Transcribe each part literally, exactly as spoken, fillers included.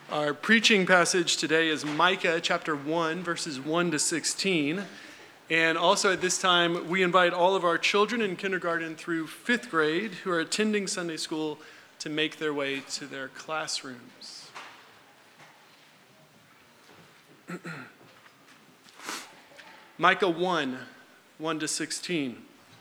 Our preaching passage today is Micah chapter one, verses one to sixteen. And also at this time, we invite all of our children in kindergarten through fifth grade who are attending Sunday school to make their way to their classrooms. Micah one, one to sixteen.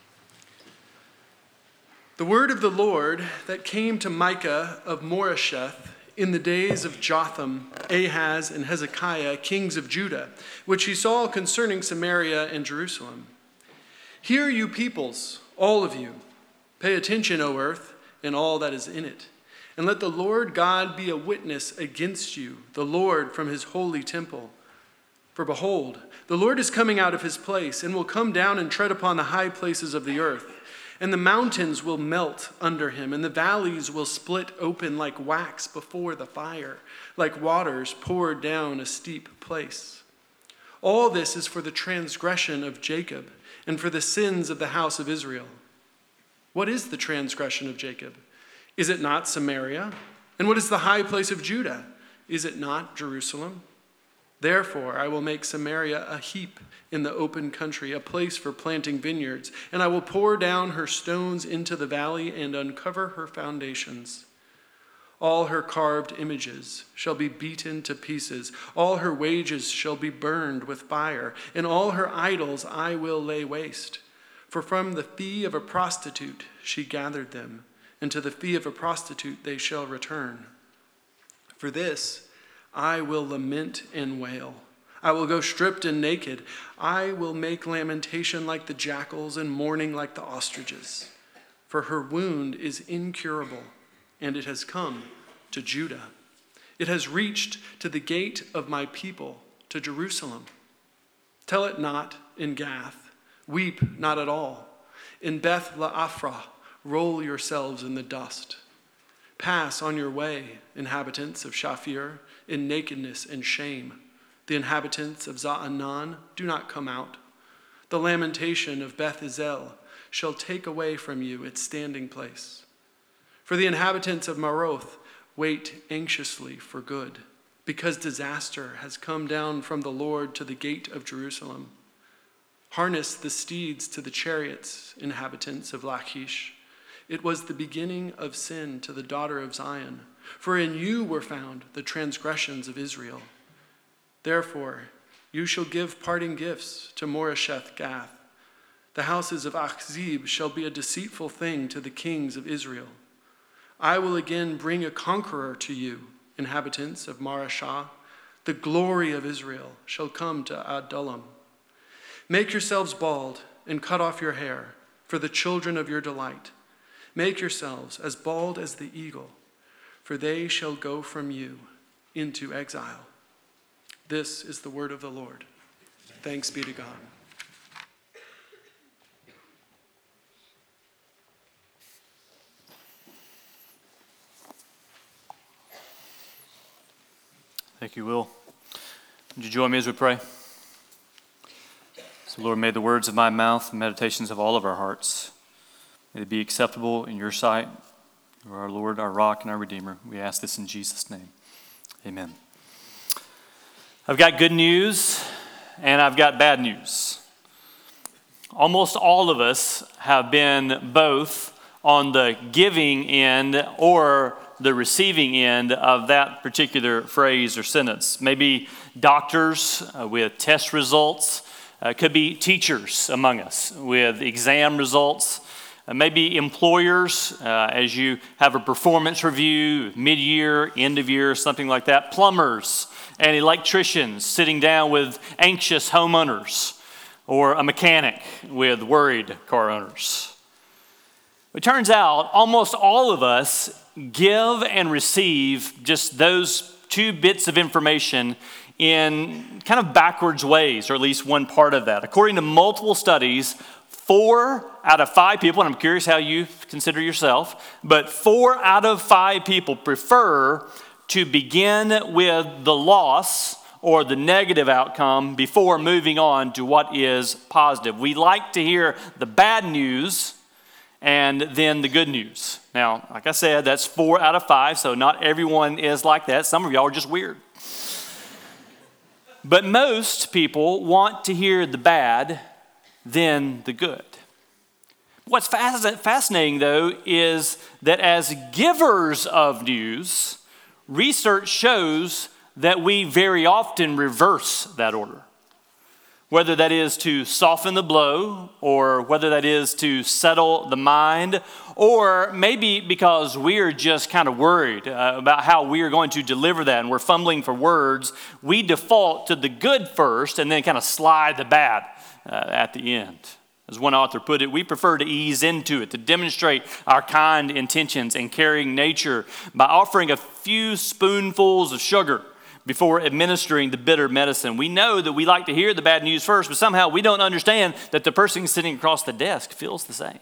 The word of the Lord that came to Micah of Moresheth in the days of Jotham, Ahaz, and Hezekiah, kings of Judah, which he saw concerning Samaria and Jerusalem. Hear, you peoples, all of you. Pay attention, O earth, and all that is in it. And let the Lord God be a witness against you, the Lord from his holy temple. For behold, the Lord is coming out of his place, and will come down and tread upon the high places of the earth. And the mountains will melt under him, and the valleys will split open like wax before the fire, like waters poured down a steep place. All this is for the transgression of Jacob, and for the sins of the house of Israel. What is the transgression of Jacob? Is it not Samaria? And what is the high place of Judah? Is it not Jerusalem? Therefore, I will make Samaria a heap in the open country, a place for planting vineyards, and I will pour down her stones into the valley and uncover her foundations. All her carved images shall be beaten to pieces. All her wages shall be burned with fire, and all her idols I will lay waste. For from the fee of a prostitute she gathered them, and to the fee of a prostitute they shall return. For this I will lament and wail. I will go stripped and naked. I will make lamentation like the jackals and mourning like the ostriches. For her wound is incurable, and it has come to Judah. It has reached to the gate of my people, to Jerusalem. Tell it not in Gath. Weep not at all. In Beth Leaphrah, roll yourselves in the dust. Pass on your way, inhabitants of Shaphir, in nakedness and shame. The inhabitants of Za'anan, do not come out. The lamentation of Beth Ezel shall take away from you its standing place. For the inhabitants of Maroth wait anxiously for good, because disaster has come down from the Lord to the gate of Jerusalem. Harness the steeds to the chariots, inhabitants of Lachish. It was the beginning of sin to the daughter of Zion, for in you were found the transgressions of Israel. Therefore, you shall give parting gifts to Moresheth Gath. The houses of Achzib shall be a deceitful thing to the kings of Israel. I will again bring a conqueror to you, inhabitants of Marashah. The glory of Israel shall come to Adullam. Make yourselves bald and cut off your hair for the children of your delight. Make yourselves as bald as the eagle, for they shall go from you into exile. This is the word of the Lord. Thanks be to God. Thank you, Will. Would you join me as we pray? So, Lord, may the words of my mouth and meditations of all of our hearts, may they be acceptable in your sight. You are our Lord, our rock, and our Redeemer. We ask this in Jesus' name. Amen. I've got good news and I've got bad news. Almost all of us have been both on the giving end or the receiving end of that particular phrase or sentence. Maybe doctors uh, with test results. Uh, could be teachers among us with exam results. Uh, maybe employers, uh, as you have a performance review, mid-year, end of year, something like that. Plumbers and electricians sitting down with anxious homeowners, or a mechanic with worried car owners. It turns out almost all of us give and receive just those two bits of information in kind of backwards ways, or at least one part of that. According to multiple studies, four out of five people, and I'm curious how you consider yourself, but four out of five people prefer to begin with the loss or the negative outcome before moving on to what is positive. We like to hear the bad news and then the good news. Now, like I said, that's four out of five, so not everyone is like that. Some of y'all are just weird. But most people want to hear the bad, then the good. What's fascinating, though, is that as givers of news, research shows that we very often reverse that order. Whether that is to soften the blow, or whether that is to settle the mind, or maybe because we're just kind of worried uh, about how we are going to deliver that and we're fumbling for words, we default to the good first and then kind of slide the bad uh, at the end. As one author put it, we prefer to ease into it, to demonstrate our kind intentions and caring nature by offering a few spoonfuls of sugar before administering the bitter medicine. We know that we like to hear the bad news first, but somehow we don't understand that the person sitting across the desk feels the same.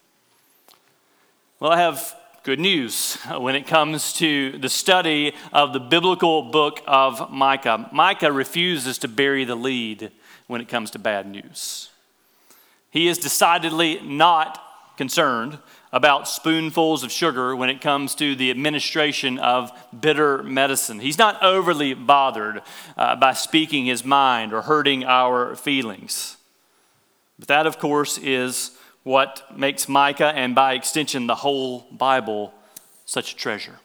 Well, I have good news when it comes to the study of the biblical book of Micah. Micah refuses to bury the lead when it comes to bad news. He is decidedly not concerned about spoonfuls of sugar when it comes to the administration of bitter medicine. He's not overly bothered uh, by speaking his mind or hurting our feelings. But that, of course, is what makes Micah, and by extension the whole Bible, such a treasure.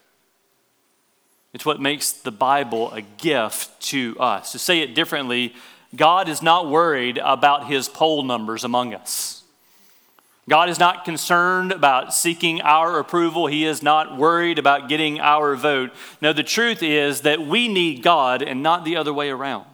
It's what makes the Bible a gift to us. To say it differently, God is not worried about his poll numbers among us. God is not concerned about seeking our approval. He is not worried about getting our vote. No, the truth is that we need God and not the other way around.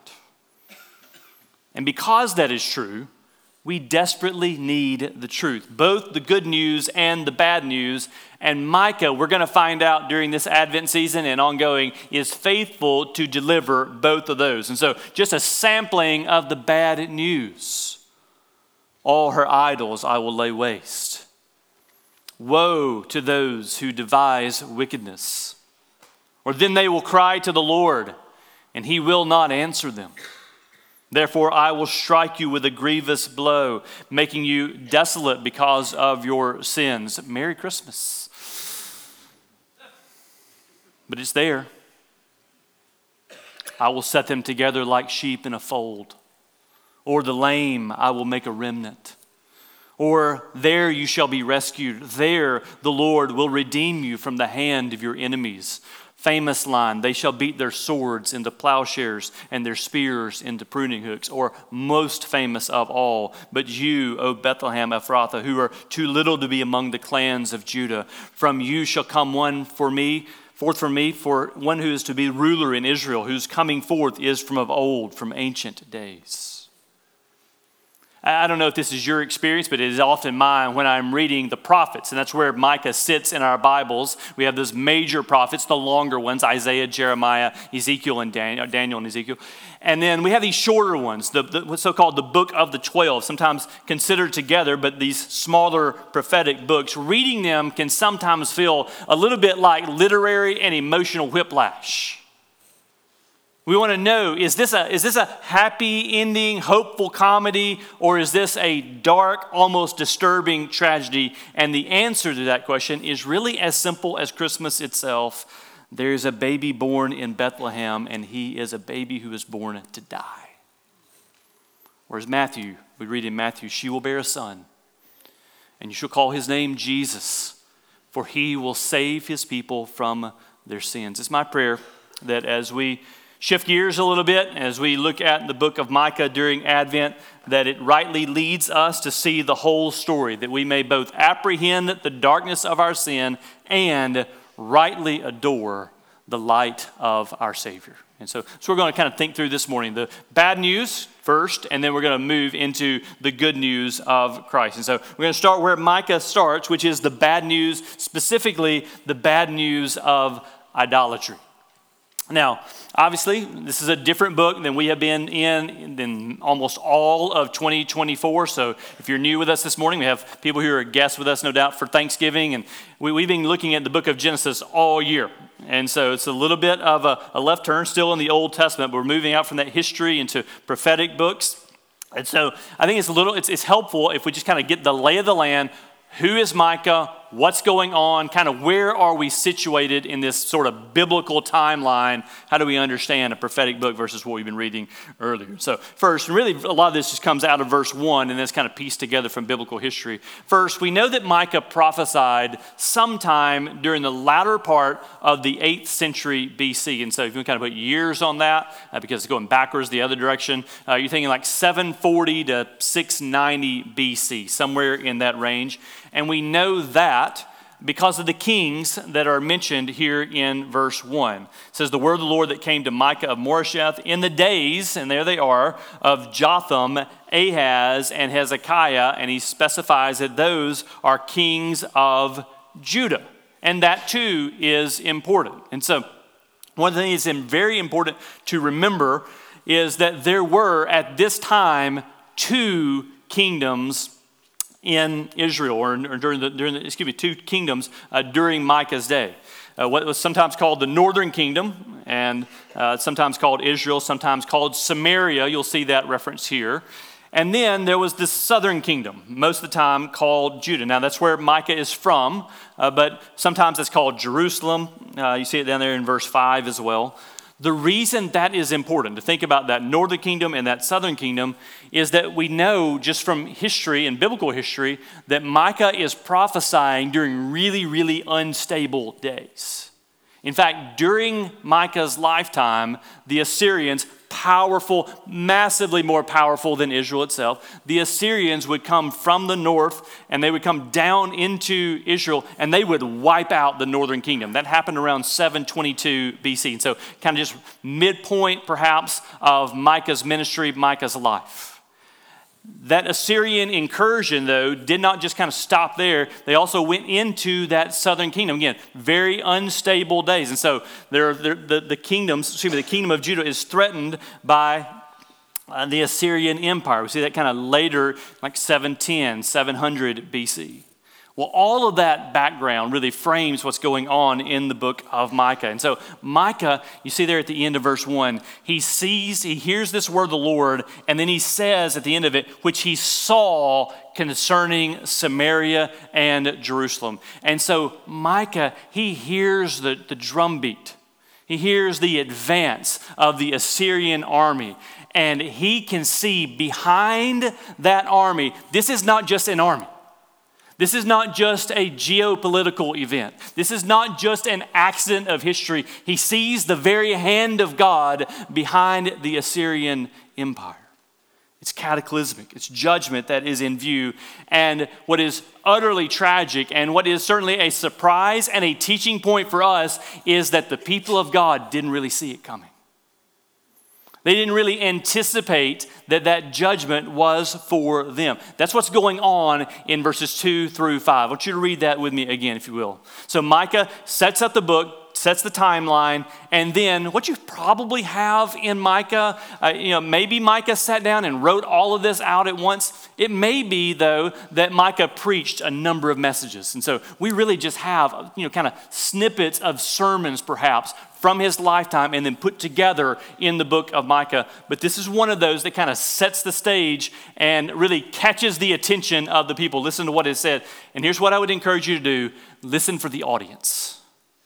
And because that is true, we desperately need the truth, both the good news and the bad news. And Micah, we're going to find out during this Advent season and ongoing, is faithful to deliver both of those. And so just a sampling of the bad news. All her idols I will lay waste. Woe to those who devise wickedness. Or then they will cry to the Lord, and he will not answer them. Therefore I will strike you with a grievous blow, making you desolate because of your sins. Merry Christmas. But it's there. I will set them together like sheep in a fold. Or the lame, I will make a remnant. Or there you shall be rescued. There the Lord will redeem you from the hand of your enemies. Famous line, they shall beat their swords into plowshares and their spears into pruning hooks. Or most famous of all, but you, O Bethlehem Ephrathah, who are too little to be among the clans of Judah, from you shall come one for me, forth from me, for one who is to be ruler in Israel, whose coming forth is from of old, from ancient days. I don't know if this is your experience, but it is often mine when I'm reading the prophets. And that's where Micah sits in our Bibles. We have those major prophets, the longer ones, Isaiah, Jeremiah, Ezekiel, and Daniel, Daniel and Ezekiel. And then we have these shorter ones, the, the what's so-called the book of the twelve, sometimes considered together, but these smaller prophetic books. Reading them can sometimes feel a little bit like literary and emotional whiplash. We want to know, is this a is this a happy ending, hopeful comedy, or is this a dark, almost disturbing tragedy? And the answer to that question is really as simple as Christmas itself. There's a baby born in Bethlehem, and he is a baby who is born to die. Whereas Matthew, we read in Matthew, she will bear a son, and you shall call his name Jesus, for he will save his people from their sins. It's my prayer that as we shift gears a little bit as we look at the book of Micah during Advent, that it rightly leads us to see the whole story, that we may both apprehend the darkness of our sin and rightly adore the light of our Savior. And so, so we're going to kind of think through this morning the bad news first, and then we're going to move into the good news of Christ. And so we're going to start where Micah starts, which is the bad news, specifically the bad news of idolatry. Now, obviously, this is a different book than we have been in in almost all of twenty twenty-four. So if you're new with us this morning, we have people who are guests with us, no doubt, for Thanksgiving. And we, we've been looking at the book of Genesis all year. And so it's a little bit of a, a left turn still in the Old Testament, but we're moving out from that history into prophetic books. And so I think it's a little, it's, it's helpful if we just kind of get the lay of the land. Who is Micah? What's going on? Kind of where are we situated in this sort of biblical timeline? How do we understand a prophetic book versus what we've been reading earlier? So first, and really a lot of this just comes out of verse one and then it's kind of pieced together from biblical history. First, we know that Micah prophesied sometime during the latter part of the eighth century B C. And so if you kind of put years on that, uh, because it's going backwards the other direction, uh, you're thinking like seven forty to six ninety B C, somewhere in that range. And we know that because of the kings that are mentioned here in verse one. It says, the word of the Lord that came to Micah of Moresheth in the days, and there they are, of Jotham, Ahaz, and Hezekiah, and he specifies that those are kings of Judah. And that too is important. And so one of the things that's very important to remember is that there were at this time two kingdoms in Israel, or, or during the during the, excuse me, two kingdoms uh, during Micah's day. Uh, what was sometimes called the northern kingdom, and uh, sometimes called Israel, sometimes called Samaria. You'll see that reference here. And then there was this southern kingdom, most of the time called Judah. Now that's where Micah is from, uh, but sometimes it's called Jerusalem. Uh, you see it down there in verse five as well. The reason that is important to think about that northern kingdom and that southern kingdom is that we know just from history and biblical history that Micah is prophesying during really, really unstable days. In fact, during Micah's lifetime, the Assyrians, powerful, massively more powerful than Israel itself, the Assyrians would come from the north and they would come down into Israel and they would wipe out the northern kingdom. That happened around seven twenty-two B C. And so kind of just midpoint perhaps of Micah's ministry, Micah's life. That Assyrian incursion, though, did not just kind of stop there. They also went into that southern kingdom. Again, very unstable days. And so there, there, the, the kingdoms, excuse me, the kingdom of Judah is threatened by uh, the Assyrian Empire. We see that kind of later, like seven ten, seven hundred B C. Well, all of that background really frames what's going on in the book of Micah. And so Micah, you see there at the end of verse one, he sees, he hears this word of the Lord, and then he says at the end of it, which he saw concerning Samaria and Jerusalem. And so Micah, he hears the, the drumbeat. He hears the advance of the Assyrian army. And he can see behind that army, this is not just an army. This is not just a geopolitical event. This is not just an accident of history. He sees the very hand of God behind the Assyrian Empire. It's cataclysmic. It's judgment that is in view. And what is utterly tragic and what is certainly a surprise and a teaching point for us is that the people of God didn't really see it coming. They didn't really anticipate that that judgment was for them. That's what's going on in verses two through five. I want you to read that with me again, if you will. So Micah sets up the book, sets the timeline, and then what you probably have in Micah, uh, you know, maybe Micah sat down and wrote all of this out at once. It may be, though, that Micah preached a number of messages. And so we really just have, you know, kind of snippets of sermons, perhaps, from his lifetime and then put together in the book of Micah. But this is one of those that kind of sets the stage and really catches the attention of the people. Listen to what it said. And here's what I would encourage you to do. Listen for the audience.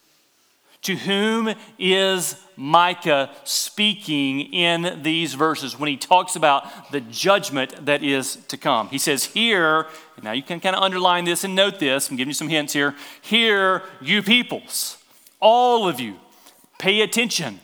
To whom is Micah speaking in these verses when he talks about the judgment that is to come? He says, "Hear," now you can kind of underline this and note this. I'm giving you some hints here. "Hear, you peoples, all of you, pay attention,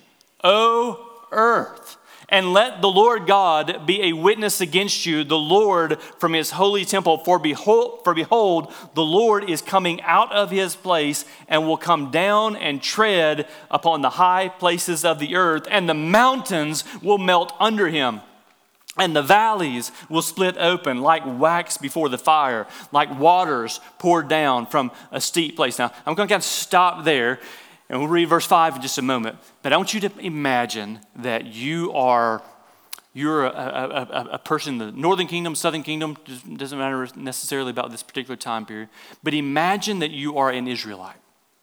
O earth, and let the Lord God be a witness against you, the Lord from his holy temple. For behold, for behold, the Lord is coming out of his place and will come down and tread upon the high places of the earth, and the mountains will melt under him. And the valleys will split open like wax before the fire, like waters poured down from a steep place." Now, I'm going to kind of stop there. And we'll read verse five in just a moment. But I want you to imagine that you are, you're a, a, a, a person in the northern kingdom, southern kingdom, doesn't matter necessarily about this particular time period. But imagine that you are an Israelite.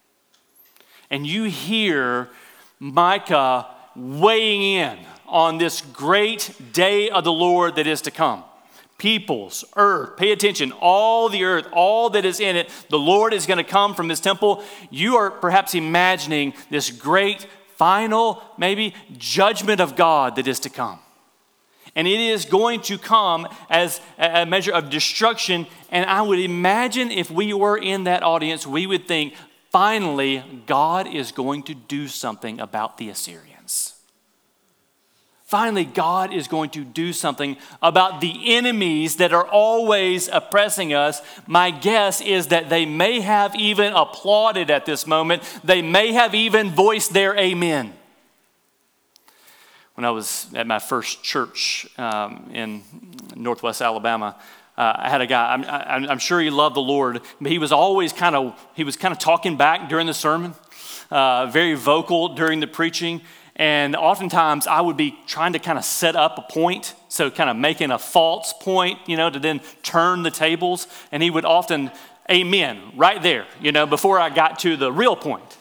And you hear Micah weighing in on this great day of the Lord that is to come. peoples, earth, pay attention, all the earth, all that is in it, the Lord is going to come from his temple. You are perhaps imagining this great, final, maybe, judgment of God that is to come. And it is going to come as a measure of destruction. And I would imagine if we were in that audience, we would think, finally, God is going to do something about the Assyrians. Finally, God is going to do something about the enemies that are always oppressing us. My guess is that they may have even applauded at this moment. They may have even voiced their amen. When I was at my first church um, in Northwest Alabama, uh, I had a guy, I'm, I'm, I'm sure he loved the Lord, but he was always kind of, he was kind of talking back during the sermon, uh, very vocal during the preaching. And oftentimes I would be trying to kind of set up a point, so kind of making a false point, you know, to then turn the tables. And he would often amen right there, you know, before I got to the real point.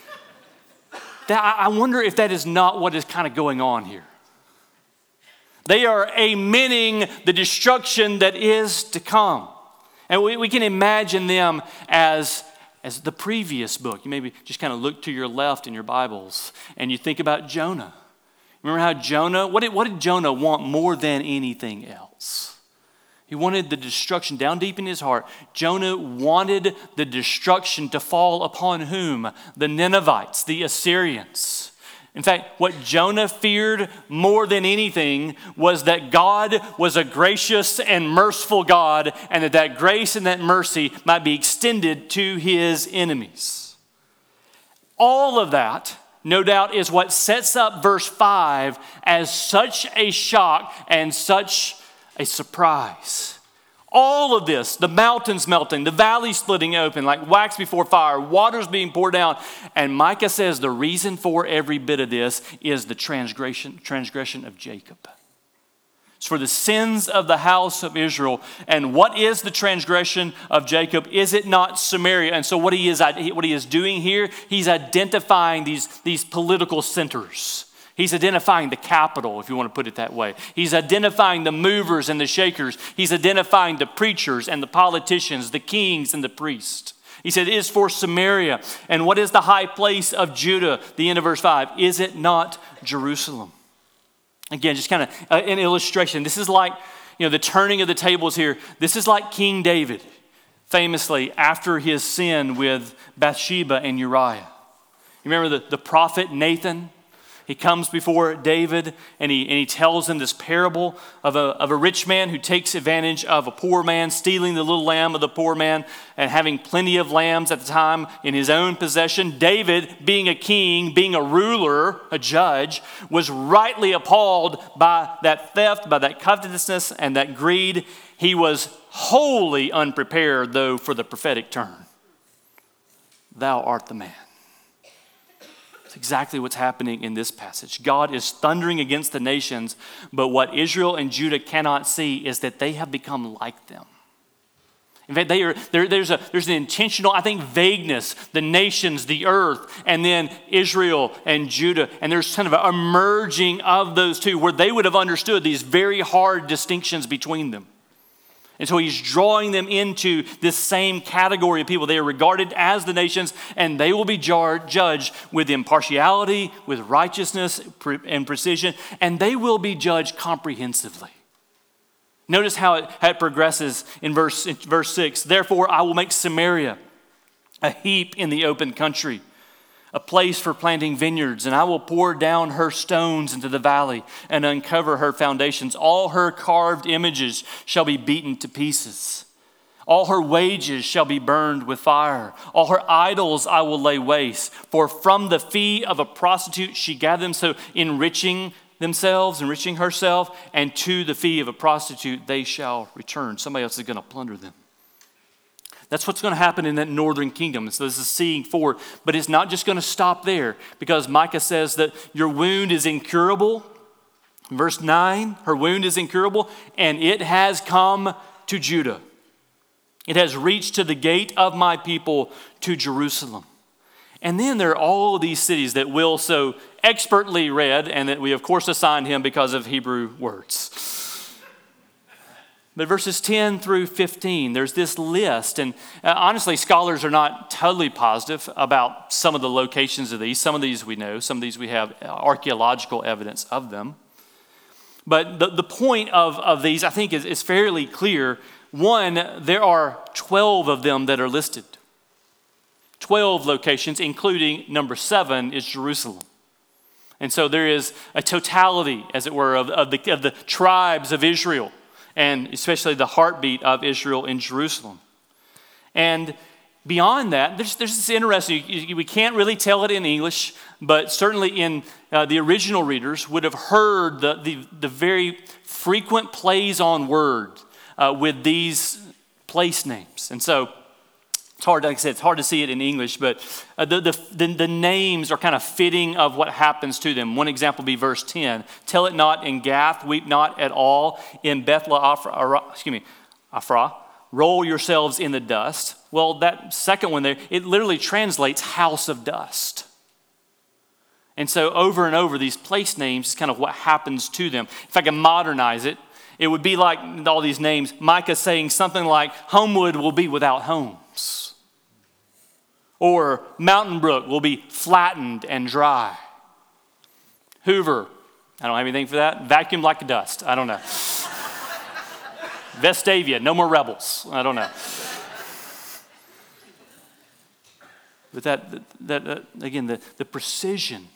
That, I wonder if that is not what is kind of going on here. They are amening the destruction that is to come. And we, we can imagine them as As the previous book. You maybe just kind of look to your left in your Bibles and you think about Jonah. Remember how Jonah, what did, what did Jonah want more than anything else? He wanted the destruction down deep in his heart. Jonah wanted the destruction to fall upon whom? The Ninevites, the Assyrians. In fact, what Jonah feared more than anything was that God was a gracious and merciful God, and that that grace and that mercy might be extended to his enemies. All of that, no doubt, is what sets up verse five as such a shock and such a surprise. All of this, the mountains melting, the valley splitting open like wax before fire, waters being poured down. And Micah says the reason for every bit of this is the transgression, transgression of Jacob. It's for the sins of the house of Israel. And what is the transgression of Jacob? Is it not Samaria? And so what he is, what he is doing here, he's identifying these, these political centers. He's identifying the capital, if you want to put it that way. He's identifying the movers and the shakers. He's identifying the preachers and the politicians, the kings and the priests. He said, it is for Samaria. And what is the high place of Judah? The end of verse five. Is it not Jerusalem? Again, just kind of an illustration. This is like, you know, the turning of the tables here. This is like King David, famously, after his sin with Bathsheba and Uriah. You remember the, the prophet Nathan? He comes before David and he, and he tells him this parable of a, of a rich man who takes advantage of a poor man, stealing the little lamb of the poor man and having plenty of lambs at the time in his own possession. David, being a king, being a ruler, a judge, was rightly appalled by that theft, by that covetousness and that greed. He was wholly unprepared, though, for the prophetic turn. Thou art the man. Exactly what's happening in this passage. God is thundering against the nations, but what Israel and Judah cannot see is that they have become like them. In fact, they are, there, there's, a, there's an intentional, I think, vagueness, the nations, the earth, and then Israel and Judah. And there's kind of a merging of those two where they would have understood these very hard distinctions between them. And so he's drawing them into this same category of people. They are regarded as the nations, and they will be jar- judged with impartiality, with righteousness and precision, and they will be judged comprehensively. Notice how it, how it progresses in verse, in verse six. Therefore, I will make Samaria a heap in the open country, a place for planting vineyards, and I will pour down her stones into the valley and uncover her foundations. All her carved images shall be beaten to pieces. All her wages shall be burned with fire. All her idols I will lay waste. For from the fee of a prostitute she gathered them, so enriching themselves, enriching herself, and to the fee of a prostitute they shall return. Somebody else is going to plunder them. That's what's going to happen in that northern kingdom. So this is seeing forward. But it's not just going to stop there, because Micah says that your wound is incurable. Verse nine, her wound is incurable, and it has come to Judah. It has reached to the gate of my people, to Jerusalem. And then there are all these cities that Will so expertly read, and that we of course assigned him because of Hebrew words. But verses ten through fifteen, there's this list. And uh, honestly, scholars are not totally positive about some of the locations of these. Some of these we know. Some of these we have archaeological evidence of them. But the, the point of, of these, I think, is, is fairly clear. One, there are twelve of them that are listed. twelve locations, including number seven is Jerusalem. And so there is a totality, as it were, of, of, the, of the tribes of Israel, and especially the heartbeat of Israel in Jerusalem. And beyond that, there's, there's this interesting, we can't really tell it in English, but certainly in uh, the original readers would have heard the, the, the very frequent plays on words uh, with these place names. And so it's hard, like I said, it's hard to see it in English, but uh, the, the, the, the names are kind of fitting of what happens to them. One example would be verse ten. Tell it not in Gath, weep not at all. In Beth-le-Ephra, excuse me, Ephra, roll yourselves in the dust. Well, that second one there, it literally translates house of dust. And so over and over, these place names is kind of what happens to them. If I can modernize it, it would be like all these names, Micah saying something like, Homewood will be without homes. Or Mountain Brook will be flattened and dry. Hoover, I don't have anything for that. Vacuum like dust. I don't know. Vestavia, no more rebels. I don't know. But that, that, that again, the, the precision,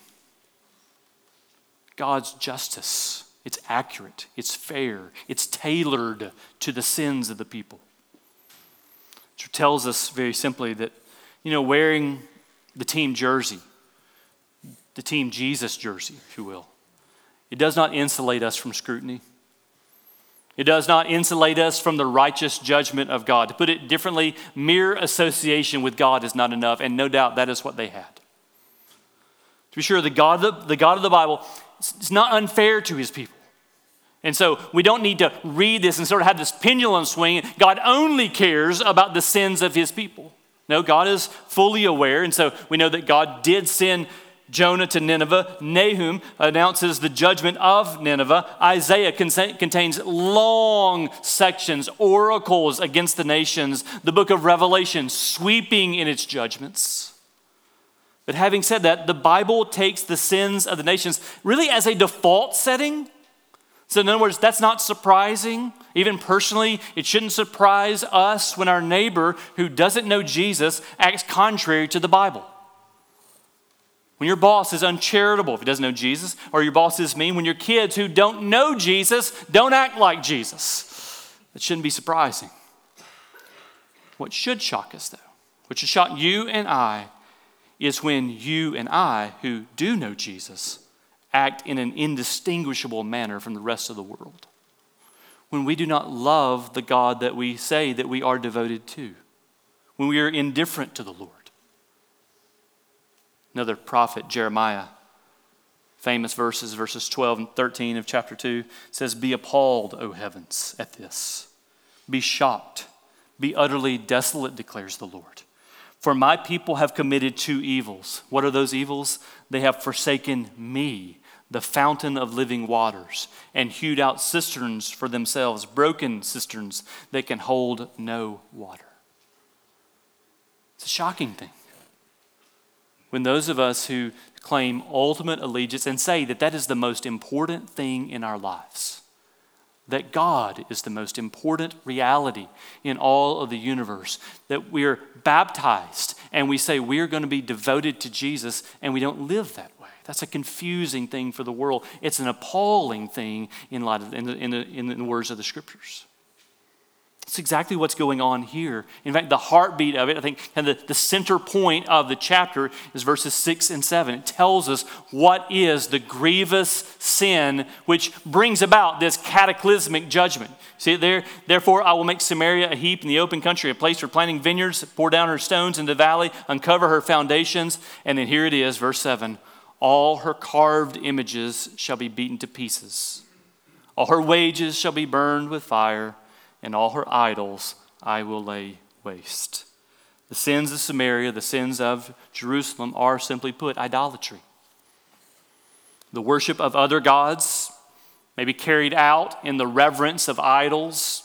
God's justice, it's accurate, it's fair, it's tailored to the sins of the people. Which tells us very simply that, you know, wearing the team jersey, the Team Jesus jersey, if you will, it does not insulate us from scrutiny. It does not insulate us from the righteous judgment of God. To put it differently, mere association with God is not enough, and no doubt that is what they had. To be sure, the God of the, the, God of the Bible is not unfair to his people. And so we don't need to read this and sort of have this pendulum swing. God only cares about the sins of his people. No, God is fully aware, and so we know that God did send Jonah to Nineveh. Nahum announces the judgment of Nineveh. Isaiah contains long sections, oracles against the nations. The book of Revelation sweeping in its judgments. But having said that, the Bible takes the sins of the nations really as a default setting. So in other words, that's not surprising. Even personally, it shouldn't surprise us when our neighbor who doesn't know Jesus acts contrary to the Bible. When your boss is uncharitable if he doesn't know Jesus, or your boss is mean, when your kids who don't know Jesus don't act like Jesus, that shouldn't be surprising. What should shock us, though, what should shock you and I, is when you and I, who do know Jesus, act in an indistinguishable manner from the rest of the world. When we do not love the God that we say that we are devoted to. When we are indifferent to the Lord. Another prophet, Jeremiah, famous verses, verses twelve and thirteen of chapter two, says, "Be appalled, O heavens, at this. Be shocked. Be utterly desolate, declares the Lord. For my people have committed two evils." What are those evils? They have forsaken me, the fountain of living waters, and hewed out cisterns for themselves, broken cisterns that can hold no water. It's a shocking thing. When those of us who claim ultimate allegiance and say that that is the most important thing in our lives, that God is the most important reality in all of the universe, that we're baptized and we say we're going to be devoted to Jesus and we don't live that way. That's a confusing thing for the world. It's an appalling thing in light of in the, in the, in the words of the scriptures. That's exactly what's going on here. In fact, the heartbeat of it, I think, and the, the center point of the chapter is verses six and seven. It tells us what is the grievous sin which brings about this cataclysmic judgment. See it there? Therefore, I will make Samaria a heap in the open country, a place for planting vineyards, pour down her stones in the valley, uncover her foundations. And then here it is, verse seven. All her carved images shall be beaten to pieces. All her wages shall be burned with fire, and all her idols I will lay waste. The sins of Samaria, the sins of Jerusalem are, simply put, idolatry. The worship of other gods may be carried out in the reverence of idols,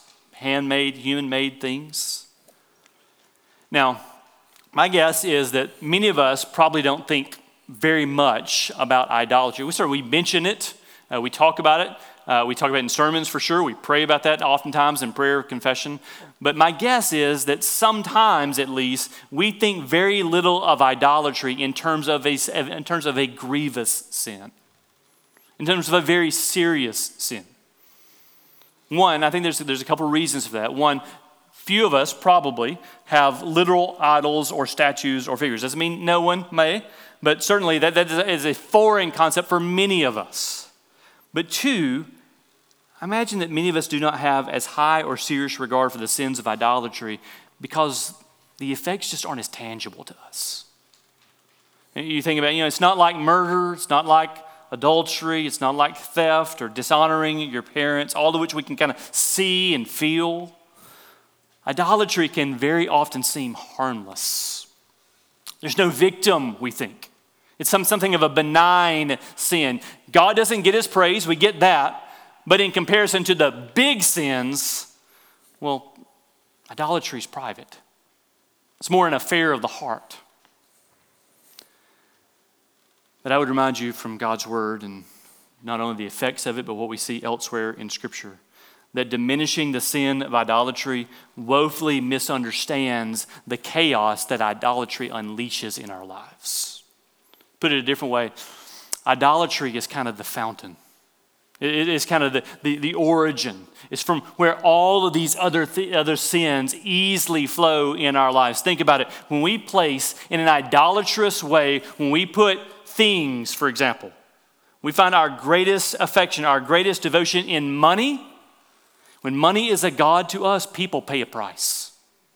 handmade, human-made things. Now, my guess is that many of us probably don't think very much about idolatry. We sort of, we mention it, uh, we talk about it, uh, we talk about it in sermons for sure, we pray about that oftentimes in prayer, confession. But my guess is that sometimes, at least, we think very little of idolatry in terms of a, in terms of a grievous sin, in terms of a very serious sin. One, I think there's, there's a couple reasons for that. One, few of us probably have literal idols or statues or figures. Doesn't mean no one may, but certainly that, that is a foreign concept for many of us. But two, I imagine that many of us do not have as high or serious regard for the sins of idolatry because the effects just aren't as tangible to us. And you think about, you know, it's not like murder, it's not like adultery, it's not like theft or dishonoring your parents, all of which we can kind of see and feel. Idolatry can very often seem harmless. There's no victim, we think. It's some, something of a benign sin. God doesn't get his praise, we get that. But in comparison to the big sins, well, idolatry is private. It's more an affair of the heart. But I would remind you from God's word, and not only the effects of it, but what we see elsewhere in Scripture, that diminishing the sin of idolatry woefully misunderstands the chaos that idolatry unleashes in our lives. Put it a different way, idolatry is kind of the fountain. It is kind of the, the, the origin. It's from where all of these other, th- other sins easily flow in our lives. Think about it. When we place in an idolatrous way, when we put things, for example, we find our greatest affection, our greatest devotion in money. When money is a god to us, people pay a price.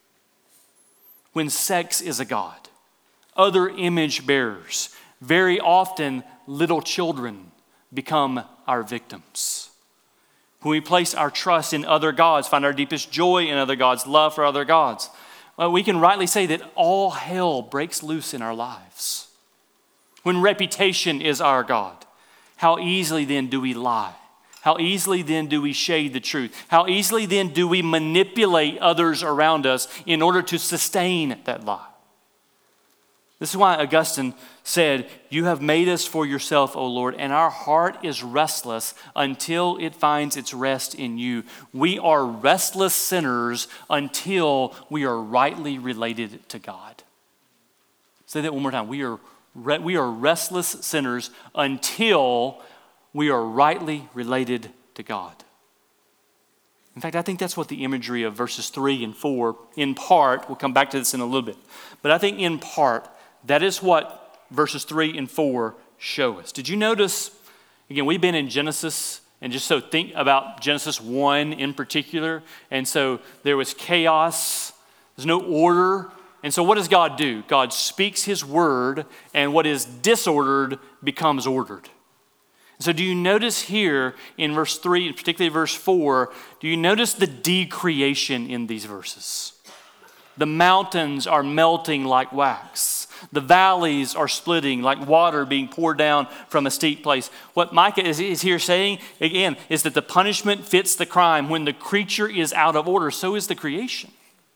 When sex is a god, other image bearers, very often little children become our victims. When we place our trust in other gods, find our deepest joy in other gods, love for other gods, well, we can rightly say that all hell breaks loose in our lives. When reputation is our God, how easily then do we lie? How easily then do we shade the truth? How easily then do we manipulate others around us in order to sustain that lie? This is why Augustine said, "You have made us for yourself, O Lord, and our heart is restless until it finds its rest in you." We are restless sinners until we are rightly related to God. Say that one more time. We are, re- we are restless sinners until we are rightly related to God. In fact, I think that's what the imagery of verses three and four, in part, we'll come back to this in a little bit, but I think in part, that is what verses three and four show us. Did you notice, again, we've been in Genesis, and just so think about Genesis one in particular, and so there was chaos, there's no order, and so what does God do? God speaks his word, and what is disordered becomes ordered. So do you notice here in verse three, and particularly verse four, do you notice the decreation in these verses? The mountains are melting like wax. The valleys are splitting like water being poured down from a steep place. What Micah is, is here saying, again, is that the punishment fits the crime. When the creature is out of order, so is the creation.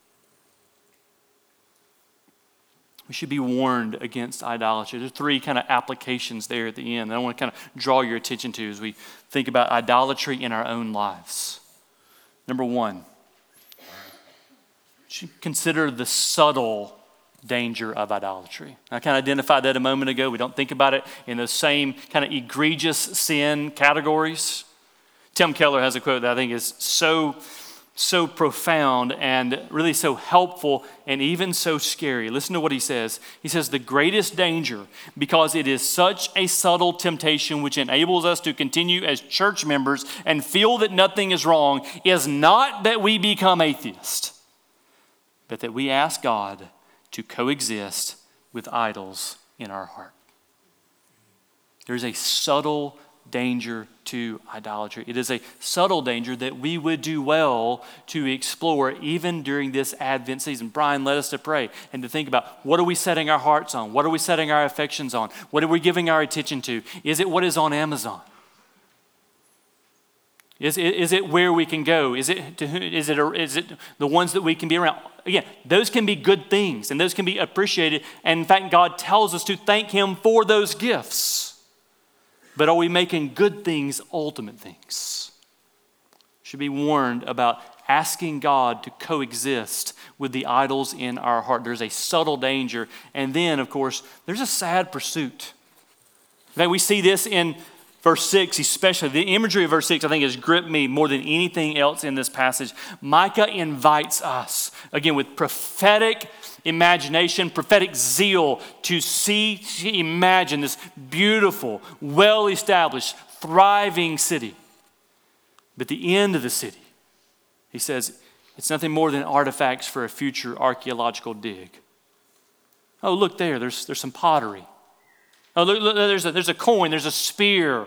We should be warned against idolatry. There's three kind of applications there at the end that I want to kind of draw your attention to as we think about idolatry in our own lives. Number one, we should consider the subtle danger of idolatry. I kind of identified that a moment ago. We don't think about it in those same kind of egregious sin categories. Tim Keller has a quote that I think is so, so profound and really so helpful and even so scary. Listen to what he says. He says, "The greatest danger, because it is such a subtle temptation which enables us to continue as church members and feel that nothing is wrong, is not that we become atheists, but that we ask God to coexist with idols in our heart." There's a subtle danger to idolatry. It is a subtle danger that we would do well to explore even during this Advent season. Brian led us to pray and to think about, what are we setting our hearts on? What are we setting our affections on? What are we giving our attention to? Is it what is on Amazon? Is it, is it where we can go? Is it, to, is, it, is it the ones that we can be around? Again, those can be good things, and those can be appreciated. And in fact, God tells us to thank him for those gifts. But are we making good things ultimate things? Should be warned about asking God to coexist with the idols in our heart. There's a subtle danger. And then, of course, there's a sad pursuit. In fact, we see this in verse six, especially. The imagery of verse six, I think, has gripped me more than anything else in this passage. Micah invites us, again, with prophetic imagination, prophetic zeal, to see, to imagine this beautiful, well-established, thriving city. But the end of the city, he says, it's nothing more than artifacts for a future archaeological dig. Oh, look there, there's, there's some pottery. Oh, look, look, there's, a, there's a coin, there's a spear.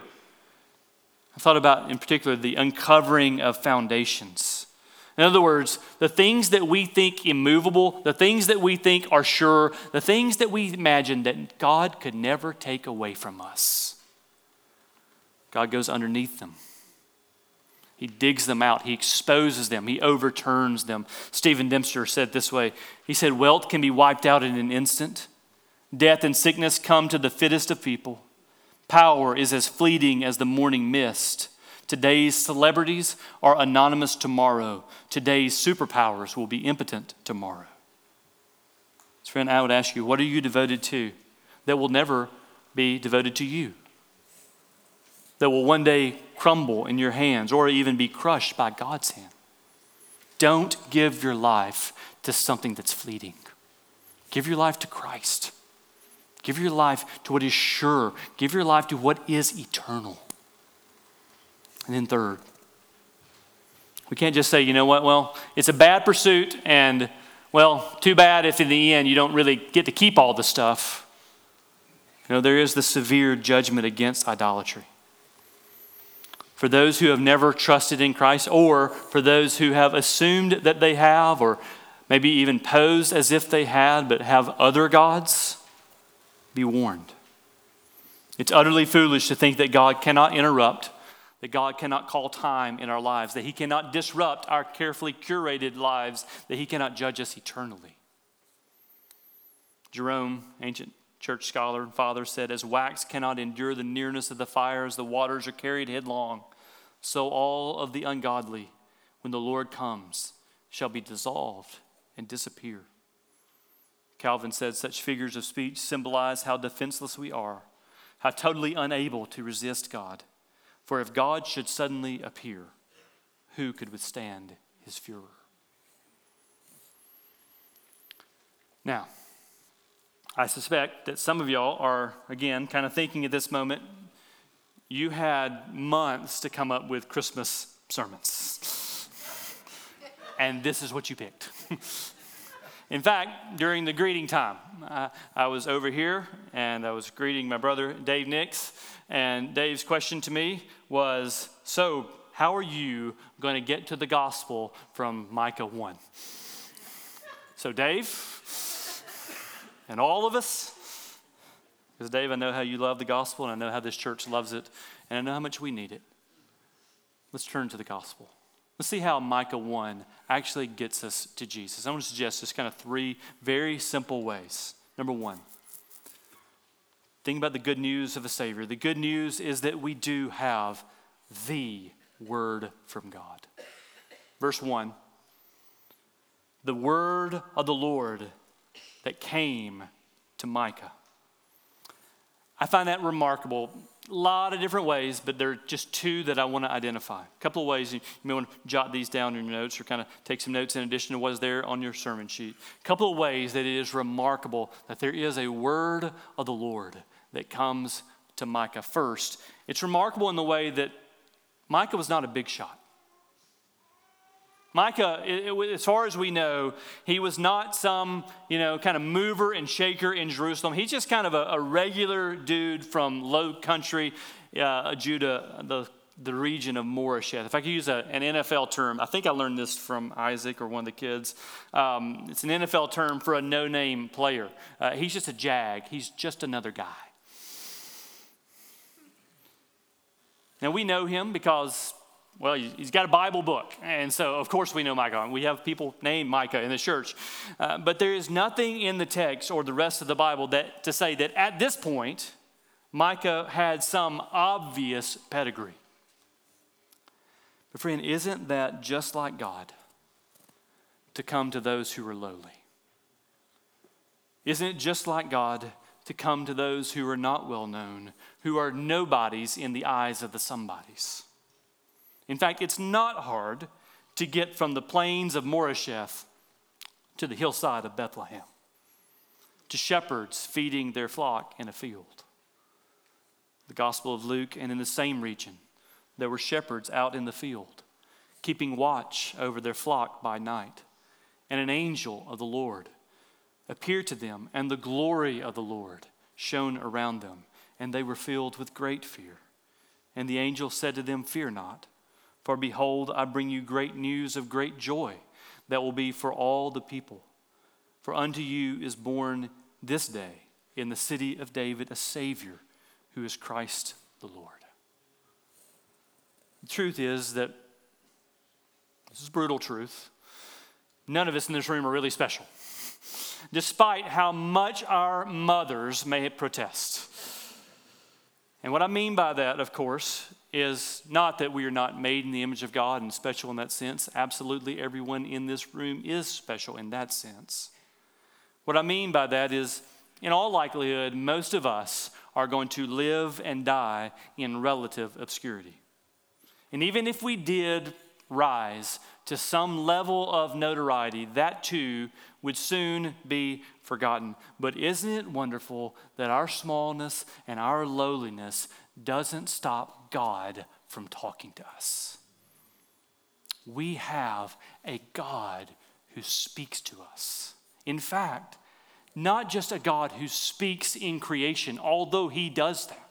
I thought about, in particular, the uncovering of foundations. In other words, the things that we think immovable, the things that we think are sure, the things that we imagine that God could never take away from us. God goes underneath them. He digs them out. He exposes them. He overturns them. Stephen Dempster said it this way. He said, wealth can be wiped out in an instant. Death and sickness come to the fittest of people. Power is as fleeting as the morning mist. Today's celebrities are anonymous tomorrow. Today's superpowers will be impotent tomorrow. So friend, I would ask you, what are you devoted to that will never be devoted to you? That will one day crumble in your hands or even be crushed by God's hand. Don't give your life to something that's fleeting. Give your life to Christ. Give your life to what is sure. Give your life to what is eternal. And then third, we can't just say, you know what, well, it's a bad pursuit and, well, too bad if in the end you don't really get to keep all the stuff. You know, there is the severe judgment against idolatry. For those who have never trusted in Christ, or for those who have assumed that they have, or maybe even posed as if they had, but have other gods, be warned. It's utterly foolish to think that God cannot interrupt, that God cannot call time in our lives, that he cannot disrupt our carefully curated lives, that he cannot judge us eternally. Jerome, ancient church scholar and father, said, as wax cannot endure the nearness of the fire as the waters are carried headlong, so all of the ungodly, when the Lord comes, shall be dissolved and disappear. Calvin said such figures of speech symbolize how defenseless we are, how totally unable to resist God. For if God should suddenly appear, who could withstand his furor? Now, I suspect that some of y'all are, again, kind of thinking at this moment, you had months to come up with Christmas sermons. And this is what you picked. In fact, during the greeting time, I, I was over here and I was greeting my brother, Dave Nix. And Dave's question to me was, so how are you going to get to the gospel from Micah one? So Dave, and all of us, because Dave, I know how you love the gospel, and I know how this church loves it, and I know how much we need it. Let's turn to the gospel. Let's see how Micah one actually gets us to Jesus. I want to suggest just kind of three very simple ways. Number one, think about the good news of a Savior. The good news is that we do have the word from God. Verse one, the word of the Lord that came to Micah. I find that remarkable. A lot of different ways, but there are just two that I want to identify. A couple of ways. You may want to jot these down in your notes or kind of take some notes in addition to what is there on your sermon sheet. A couple of ways that it is remarkable that there is a word of the Lord that comes to Micah. First, it's remarkable in the way that Micah was not a big shot. Micah, it, it, as far as we know, he was not some, you know, kind of mover and shaker in Jerusalem. He's just kind of a, a regular dude from low country, uh, Judah, the, the region of Moresheth. If I could use a, an N F L term, I think I learned this from Isaac or one of the kids. Um, it's an N F L term for a no-name player. Uh, he's just a jag. He's just another guy. Now, we know him because Well, he's got a Bible book. And so, of course, we know Micah. We have people named Micah in the church. Uh, but there is nothing in the text or the rest of the Bible that to say that at this point, Micah had some obvious pedigree. But friend, isn't that just like God to come to those who are lowly? Isn't it just like God to come to those who are not well known, who are nobodies in the eyes of the somebodies? In fact, it's not hard to get from the plains of Moresheth to the hillside of Bethlehem, to shepherds feeding their flock in a field. The Gospel of Luke, and in the same region, there were shepherds out in the field, keeping watch over their flock by night. And an angel of the Lord appeared to them, and the glory of the Lord shone around them, and they were filled with great fear. And the angel said to them, "Fear not, for behold, I bring you great news of great joy that will be for all the people. For unto you is born this day in the city of David a Savior, who is Christ the Lord." The truth is that, this is brutal truth, none of us in this room are really special, despite how much our mothers may protest. And what I mean by that, of course, is not that we are not made in the image of God and special in that sense. Absolutely everyone in this room is special in that sense. What I mean by that is, in all likelihood, most of us are going to live and die in relative obscurity. And even if we did rise to some level of notoriety, that too would soon be forgotten. But isn't it wonderful that our smallness and our lowliness doesn't stop God from talking to us? We have a God who speaks to us. In fact, not just a God who speaks in creation, although he does that.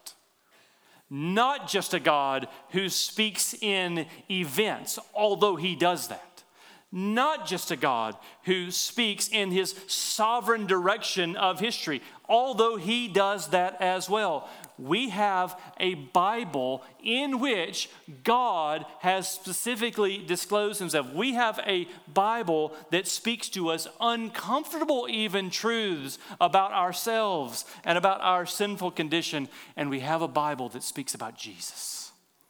Not just a God who speaks in events, although he does that. Not just a God who speaks in his sovereign direction of history, although he does that as well. We have a Bible in which God has specifically disclosed himself. We have a Bible that speaks to us uncomfortable even truths about ourselves and about our sinful condition. And we have a Bible that speaks about Jesus.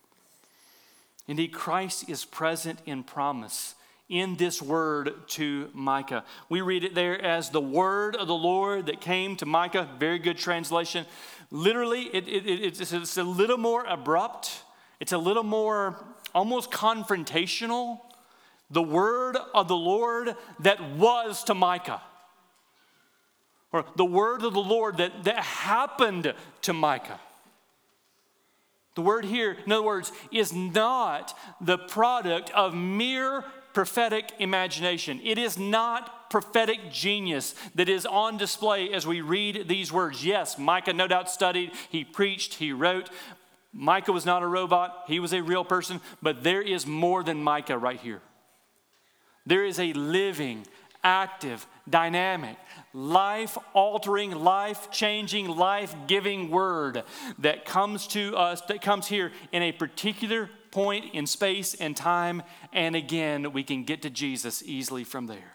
Indeed, Christ is present in promise in this word to Micah. We read it there as the word of the Lord that came to Micah. Very good translation. Literally, it, it, it, it's, it's a little more abrupt. It's a little more almost confrontational. The word of the Lord that was to Micah. Or the word of the Lord that, that happened to Micah. The word here, in other words, is not the product of mere prophetic imagination. It is not prophetic genius that is on display as we read these words. Yes, Micah no doubt studied, he preached, he wrote. Micah was not a robot, he was a real person, but there is more than Micah right here. There is a living, active, dynamic, life-altering, life-changing, life-giving word that comes to us, that comes here in a particular point in space and time, and again, we can get to Jesus easily from there.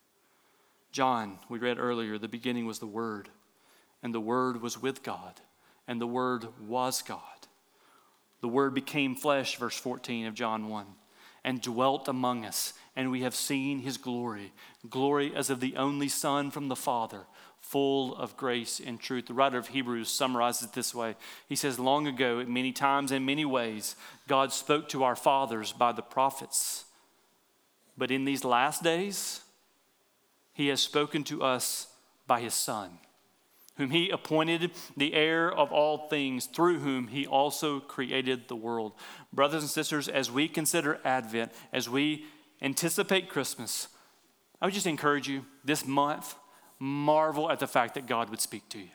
John, we read earlier, the beginning was the Word, and the Word was with God, and the Word was God. The Word became flesh, verse fourteen of John one, and dwelt among us, and we have seen his glory, glory as of the only Son from the Father, full of grace and truth. The writer of Hebrews summarizes it this way. He says, long ago, at many times and many ways, God spoke to our fathers by the prophets. But in these last days, he has spoken to us by his Son, whom he appointed the heir of all things, through whom he also created the world. Brothers and sisters, as we consider Advent, as we anticipate Christmas, I would just encourage you this month, marvel at the fact that God would speak to you.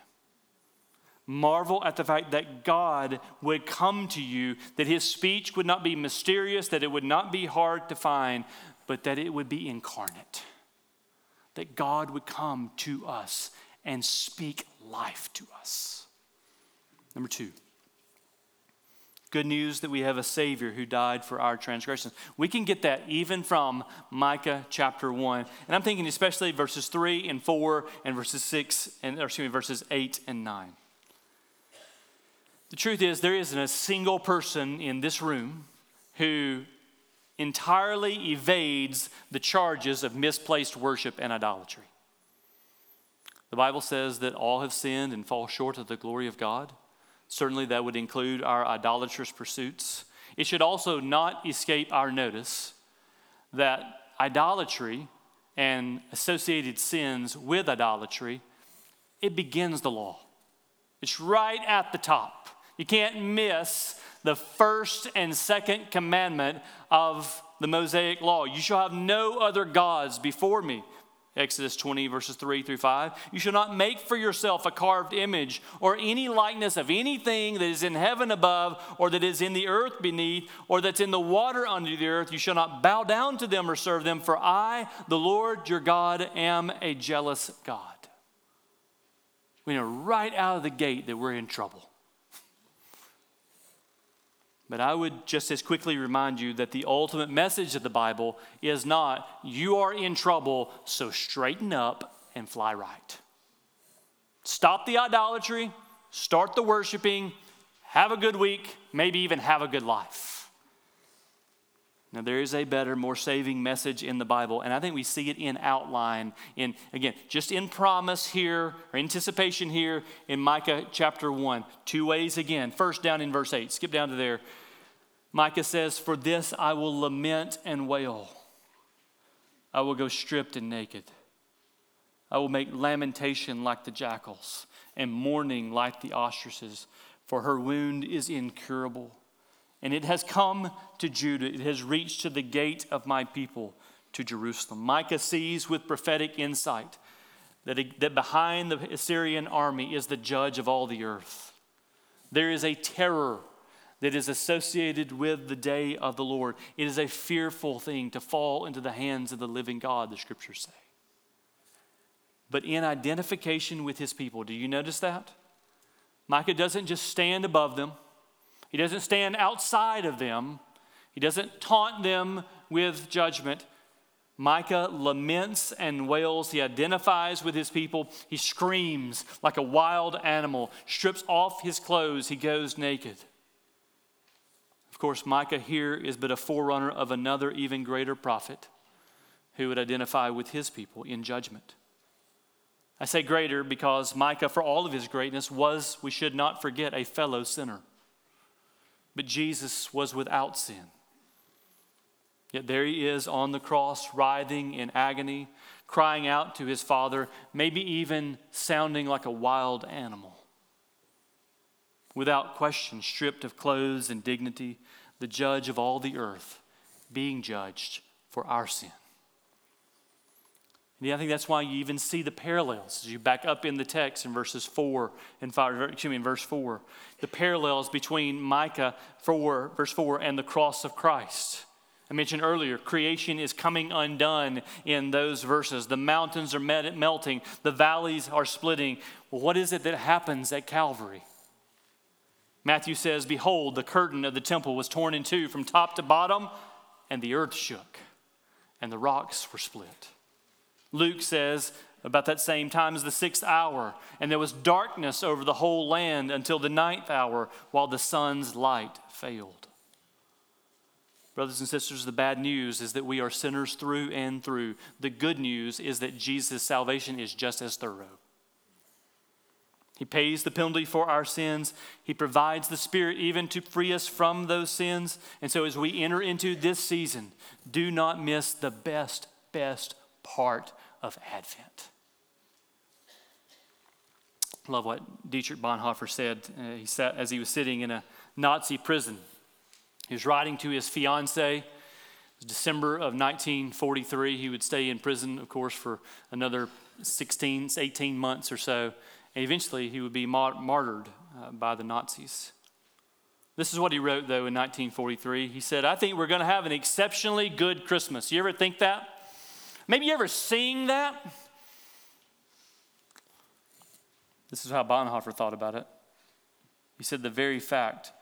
Marvel at the fact that God would come to you, that his speech would not be mysterious, that it would not be hard to find, but that it would be incarnate. That God would come to us and speak life to us. Number two, good news that we have a Savior who died for our transgressions. We can get that even from Micah chapter one. And I'm thinking especially verses three and four and verses six, and or excuse me, verses eight and nine. The truth is, there isn't a single person in this room who entirely evades the charges of misplaced worship and idolatry. The Bible says that all have sinned and fall short of the glory of God. Certainly that would include our idolatrous pursuits. It should also not escape our notice that idolatry and associated sins with idolatry, it begins the law. It's right at the top. You can't miss the first and second commandment of the Mosaic law. You shall have no other gods before me. Exodus twenty, verses three through five. You shall not make for yourself a carved image or any likeness of anything that is in heaven above or that is in the earth beneath or that's in the water under the earth. You shall not bow down to them or serve them, for I, the Lord your God, am a jealous God. We know right out of the gate that we're in trouble. But I would just as quickly remind you that the ultimate message of the Bible is not, you are in trouble, so straighten up and fly right. Stop the idolatry, start the worshiping, have a good week, maybe even have a good life. Now there is a better, more saving message in the Bible, and I think we see it in outline, in again, just in promise here, or anticipation here in Micah chapter one. Two ways again. First, down in verse eight, skip down to there. Micah says, for this I will lament and wail. I will go stripped and naked. I will make lamentation like the jackals and mourning like the ostriches, for her wound is incurable. And it has come to Judah. It has reached to the gate of my people, to Jerusalem. Micah sees with prophetic insight that, it, that behind the Assyrian army is the judge of all the earth. There is a terror that is associated with the day of the Lord. It is a fearful thing to fall into the hands of the living God, the scriptures say. But in identification with his people, do you notice that? Micah doesn't just stand above them. He doesn't stand outside of them. He doesn't taunt them with judgment. Micah laments and wails. He identifies with his people. He screams like a wild animal, strips off his clothes. He goes naked. Of course, Micah here is but a forerunner of another even greater prophet who would identify with his people in judgment. I say greater because Micah, for all of his greatness, was, we should not forget, a fellow sinner. But Jesus was without sin. Yet there he is on the cross, writhing in agony, crying out to his Father, maybe even sounding like a wild animal. Without question, stripped of clothes and dignity, the judge of all the earth, being judged for our sin. And I think that's why you even see the parallels as you back up in the text in verses four and five, excuse me, in verse four, the parallels between Micah four, verse four, and the cross of Christ. I mentioned earlier, creation is coming undone in those verses. The mountains are melting, the valleys are splitting. Well, what is it that happens at Calvary? Matthew says, behold, the curtain of the temple was torn in two from top to bottom, and the earth shook, and the rocks were split. Luke says, about that same time as the sixth hour, and there was darkness over the whole land until the ninth hour, while the sun's light failed. Brothers and sisters, the bad news is that we are sinners through and through. The good news is that Jesus' salvation is just as thorough. He pays the penalty for our sins. He provides the Spirit even to free us from those sins. And so as we enter into this season, do not miss the best, best part of Advent. I love what Dietrich Bonhoeffer said. Uh, he sat as he was sitting in a Nazi prison. He was writing to his fiancée. It was December of nineteen forty-three. He would stay in prison, of course, for another sixteen, eighteen months or so. And eventually he would be martyred uh, by the Nazis. This is what he wrote, though, in nineteen forty-three. He said, I think we're going to have an exceptionally good Christmas. You ever think that? Maybe you ever sing that? This is how Bonhoeffer thought about it. He said, the very fact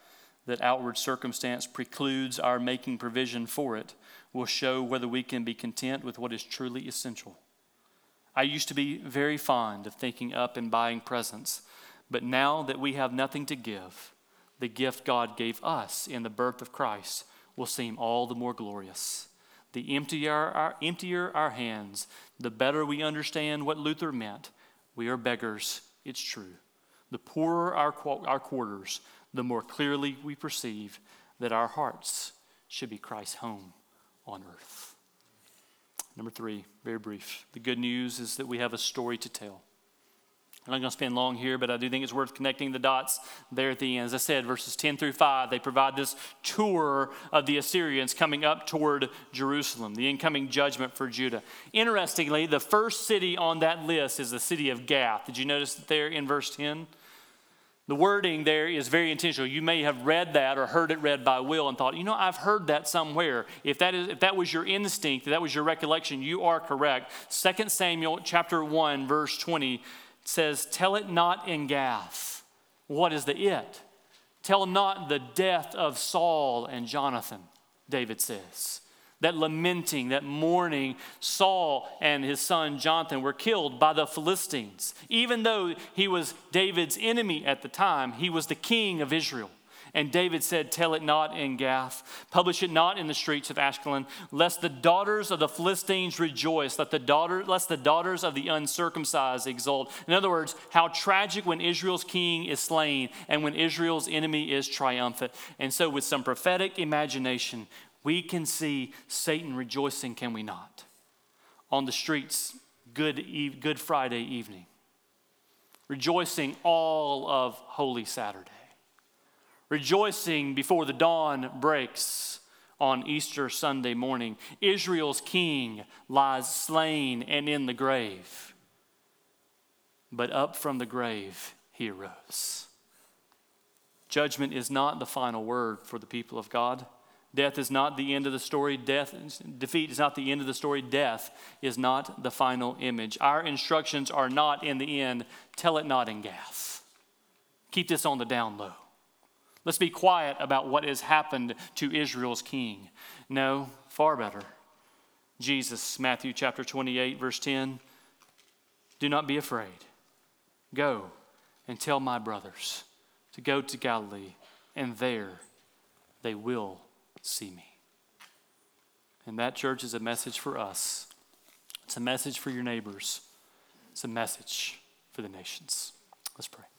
that outward circumstance precludes our making provision for it will show whether we can be content with what is truly essential. I used to be very fond of thinking up and buying presents, but now that we have nothing to give, the gift God gave us in the birth of Christ will seem all the more glorious. The emptier our, emptier our hands, the better we understand what Luther meant. We are beggars, it's true. The poorer our, our quarters, the more clearly we perceive that our hearts should be Christ's home on earth. Number three, very brief. The good news is that we have a story to tell. I'm not going to spend long here, but I do think it's worth connecting the dots there at the end. As I said, verses ten through five, they provide this tour of the Assyrians coming up toward Jerusalem, the incoming judgment for Judah. Interestingly, the first city on that list is the city of Gath. Did you notice that there in verse ten? The wording there is very intentional. You may have read that or heard it read by Will and thought, you know, I've heard that somewhere. If that is, if that was your instinct, if that was your recollection, you are correct. Second Samuel chapter one, verse twenty says, tell it not in Gath. What is the it? Tell not the death of Saul and Jonathan, David says. That lamenting, that mourning, Saul and his son Jonathan were killed by the Philistines. Even though he was David's enemy at the time, he was the king of Israel. And David said, tell it not in Gath, publish it not in the streets of Ashkelon, lest the daughters of the Philistines rejoice, let the daughter, lest the daughters of the uncircumcised exult. In other words, how tragic when Israel's king is slain and when Israel's enemy is triumphant. And so with some prophetic imagination, we can see Satan rejoicing, can we not? On the streets, Good, Eve, Good Friday evening, rejoicing all of Holy Saturday. Rejoicing before the dawn breaks on Easter Sunday morning. Israel's king lies slain and in the grave. But up from the grave he arose. Judgment is not the final word for the people of God. Death is not the end of the story. Death, defeat is not the end of the story. Death is not the final image. Our instructions are not in the end, tell it not in Gath. Keep this on the down low. Let's be quiet about what has happened to Israel's king. No, far better. Jesus, Matthew chapter twenty-eight, verse ten, do not be afraid. Go and tell my brothers to go to Galilee, and there they will see me. And that, church, is a message for us. It's a message for your neighbors. It's a message for the nations. Let's pray.